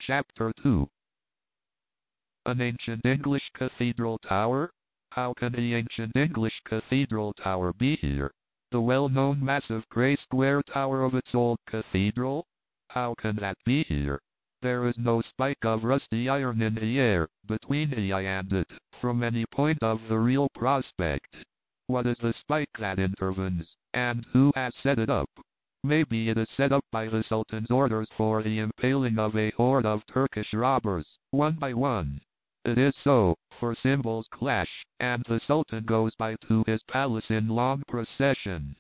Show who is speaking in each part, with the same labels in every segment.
Speaker 1: Chapter 2. An ancient English cathedral tower? How can the ancient English cathedral tower be here? The well-known massive grey square tower of its old cathedral? How can that be here? There is no spike of rusty iron in the air, between the eye and it, from any point of the real prospect. What is the spike that intervenes, and who has set it up? Maybe it is set up by the Sultan's orders for the impaling of a horde of Turkish robbers, one by one. It is so, for cymbals clash, and the Sultan goes by to his palace in long procession.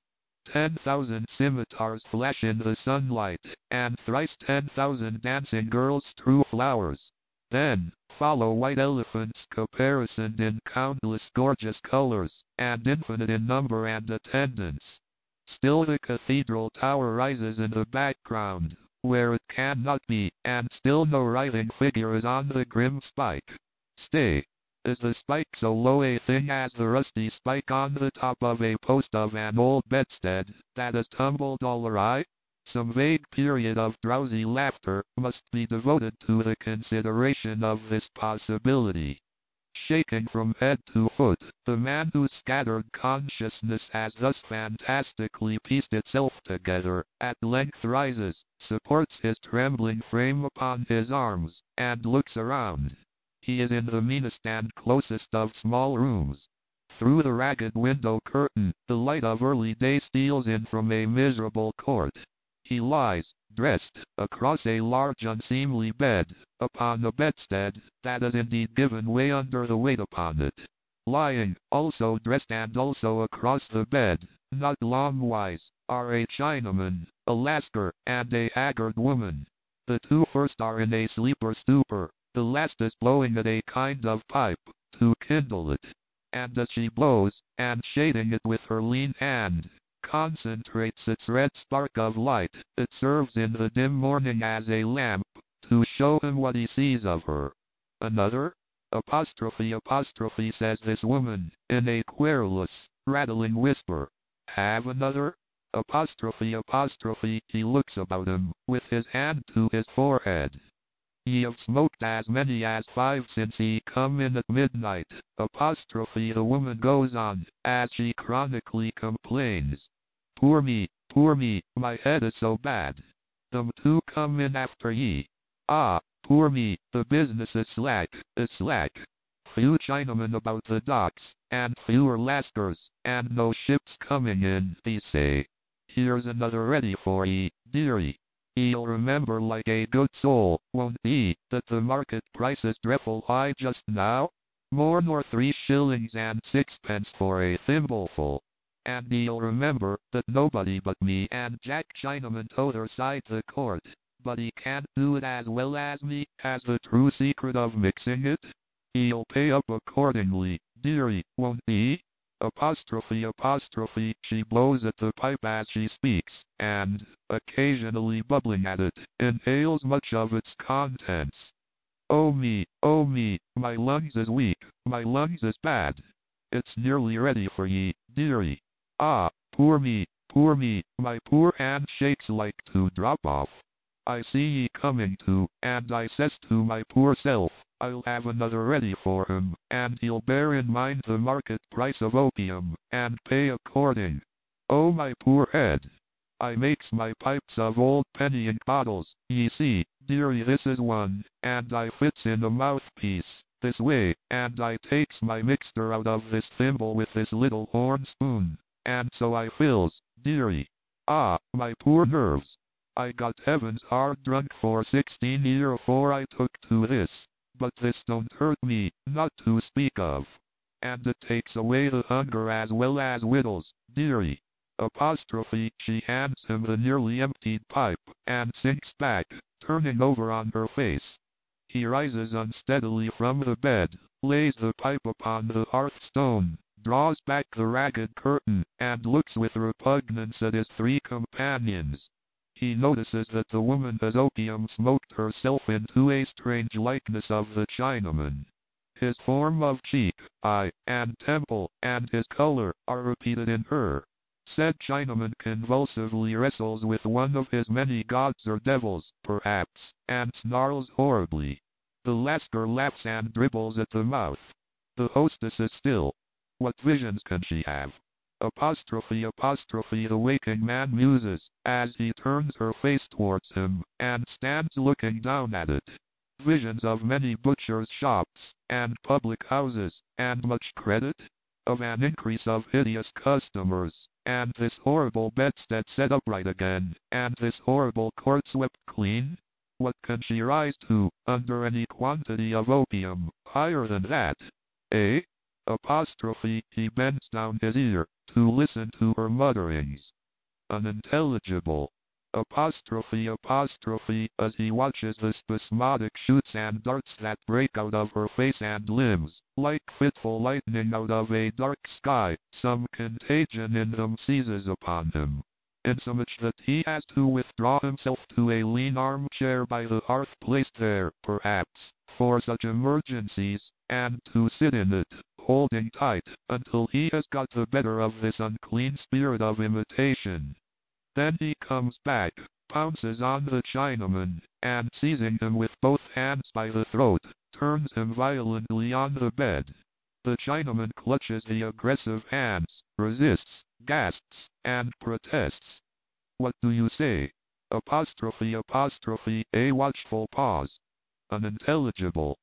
Speaker 1: 10,000 scimitars flash in the sunlight, and thrice 10,000 dancing girls strew flowers. Then, follow white elephants caparisoned in countless gorgeous colors, and infinite in number and attendance. Still the cathedral tower rises in the background, where it cannot be, and still no writhing figure is on the grim spike. Stay. Is the spike so low a thing as the rusty spike on the top of a post of an old bedstead, that has tumbled all awry? Some vague period of drowsy laughter must be devoted to the consideration of this possibility. Shaking from head to foot, the man whose scattered consciousness has thus fantastically pieced itself together, at length rises, supports his trembling frame upon his arms, and looks around. He is in the meanest and closest of small rooms. Through the ragged window curtain, the light of early day steals in from a miserable court. He lies, dressed, across a large unseemly bed, upon a bedstead that has indeed given way under the weight upon it. Lying, also dressed and also across the bed, not longwise, are a Chinaman, a Lascar, and a haggard woman. The two first are in a sleeper-stupor, the last is blowing at a kind of pipe, to kindle it. And as she blows, and shading it with her lean hand, concentrates its red spark of light, it serves in the dim morning as a lamp, to show him what he sees of her. Another? Apostrophe, says this woman, in a querulous, rattling whisper. Have another? Apostrophe, he looks about him, with his hand to his forehead. Ye have smoked as many as 5 since ye come in at midnight, apostrophe the woman goes on, as she chronically complains. Poor me, my head is so bad. Them 2 come in after ye. Ah, poor me, the business is slack. Few Chinamen about the docks, and fewer Lascars, and no ships coming in, they say. Here's another ready for ye, dearie. He'll remember like a good soul, won't he, that the market price is dreadful high just now? More nor 3 shillings and 6pence for a thimbleful. And he'll remember that nobody but me and Jack Chinaman t'other side the court, but he can't do it as well as me, has the true secret of mixing it. He'll pay up accordingly, dearie, won't he? Apostrophe, she blows at the pipe as she speaks, and, occasionally bubbling at it, inhales much of its contents. Oh me, my lungs is weak, my lungs is bad. It's nearly ready for ye, dearie. Ah, poor me, my poor hand shakes like to drop off. I see ye coming to, and I says to my poor self, I'll have another ready for him, and he'll bear in mind the market price of opium, and pay according. Oh my poor head! I makes my pipes of old penny ink bottles, ye see, dearie, this is one, and I fits in a mouthpiece, this way, and I takes my mixture out of this thimble with this little horn spoon, and so I fills, dearie. Ah, my poor nerves! I got heavens hard drunk for 16 year afore I took to this, but this don't hurt me, not to speak of. And it takes away the hunger as well as wittles, dearie. Apostrophe, she hands him the nearly emptied pipe, and sinks back, turning over on her face. He rises unsteadily from the bed, lays the pipe upon the hearthstone, draws back the ragged curtain, and looks with repugnance at his 3 companions. He notices that the woman has opium smoked herself into a strange likeness of the Chinaman. His form of cheek, eye, and temple, and his color, are repeated in her. Said Chinaman convulsively wrestles with one of his many gods or devils, perhaps, and snarls horribly. The Lascar laughs and dribbles at the mouth. The hostess is still. What visions can she have? Apostrophe, the waking man muses, as he turns her face towards him, and stands looking down at it. Visions of many butchers' shops, and public houses, and much credit? Of an increase of hideous customers, and this horrible bedstead set upright again, and this horrible court swept clean? What can she rise to, under any quantity of opium, higher than that? Eh? Apostrophe, he bends down his ear, to listen to her mutterings. Unintelligible. Apostrophe, as he watches the spasmodic shoots and darts that break out of her face and limbs, like fitful lightning out of a dark sky, some contagion in them seizes upon him, insomuch that he has to withdraw himself to a lean armchair by the hearth placed there, perhaps, for such emergencies, and to sit in it, holding tight, until he has got the better of this unclean spirit of imitation. Then he comes back, pounces on the Chinaman, and seizing him with both hands by the throat, turns him violently on the bed. The Chinaman clutches the aggressive hands, resists, gasps, and protests. What do you say? Apostrophe, a watchful pause. Unintelligible.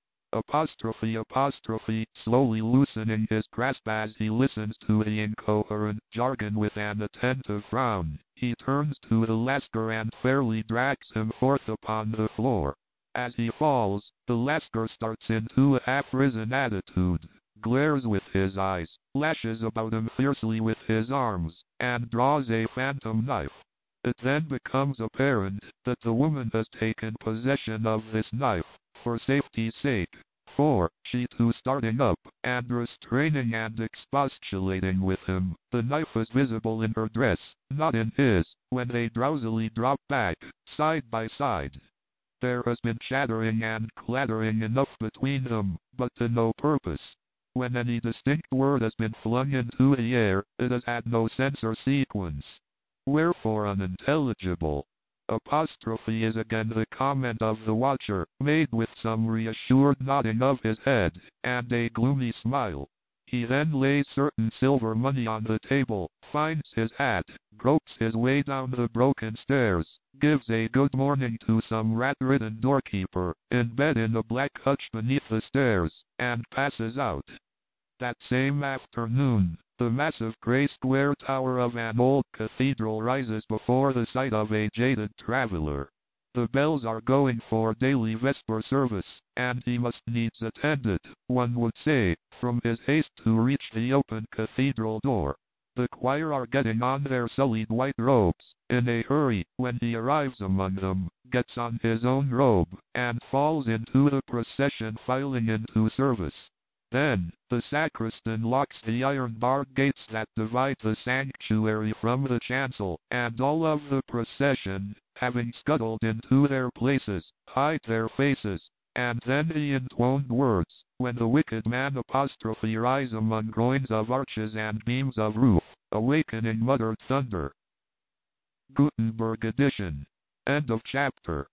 Speaker 1: Apostrophe, slowly loosening his grasp as he listens to the incoherent jargon with an attentive frown. He turns to the Lascar and fairly drags him forth upon the floor. As he falls, the Lascar starts into a half-risen attitude, glares with his eyes, lashes about him fiercely with his arms, and draws a phantom knife. It then becomes apparent that the woman has taken possession of this knife, for safety's sake, for, she too starting up, and restraining and expostulating with him, the knife is visible in her dress, not in his, when they drowsily drop back, side by side. There has been chattering and clattering enough between them, but to no purpose. When any distinct word has been flung into the air, it has had no sense or sequence. Wherefore unintelligible. Apostrophe is again the comment of the watcher, made with some reassured nodding of his head, and a gloomy smile. He then lays certain silver money on the table, finds his hat, gropes his way down the broken stairs, gives a good morning to some rat-ridden doorkeeper, in bed in a black hutch beneath the stairs, and passes out. That same afternoon, the massive grey square tower of an old cathedral rises before the sight of a jaded traveler. The bells are going for daily vesper service, and he must needs attend it, one would say, from his haste to reach the open cathedral door. The choir are getting on their sullied white robes, in a hurry, when he arrives among them, gets on his own robe, and falls into the procession filing into service. Then, the sacristan locks the iron-barred gates that divide the sanctuary from the chancel, and all of the procession, having scuttled into their places, hide their faces, and then the intoned words, when the wicked man apostrophe rise among groins of arches and beams of roof, awakening muttered thunder. Gutenberg edition. End of chapter.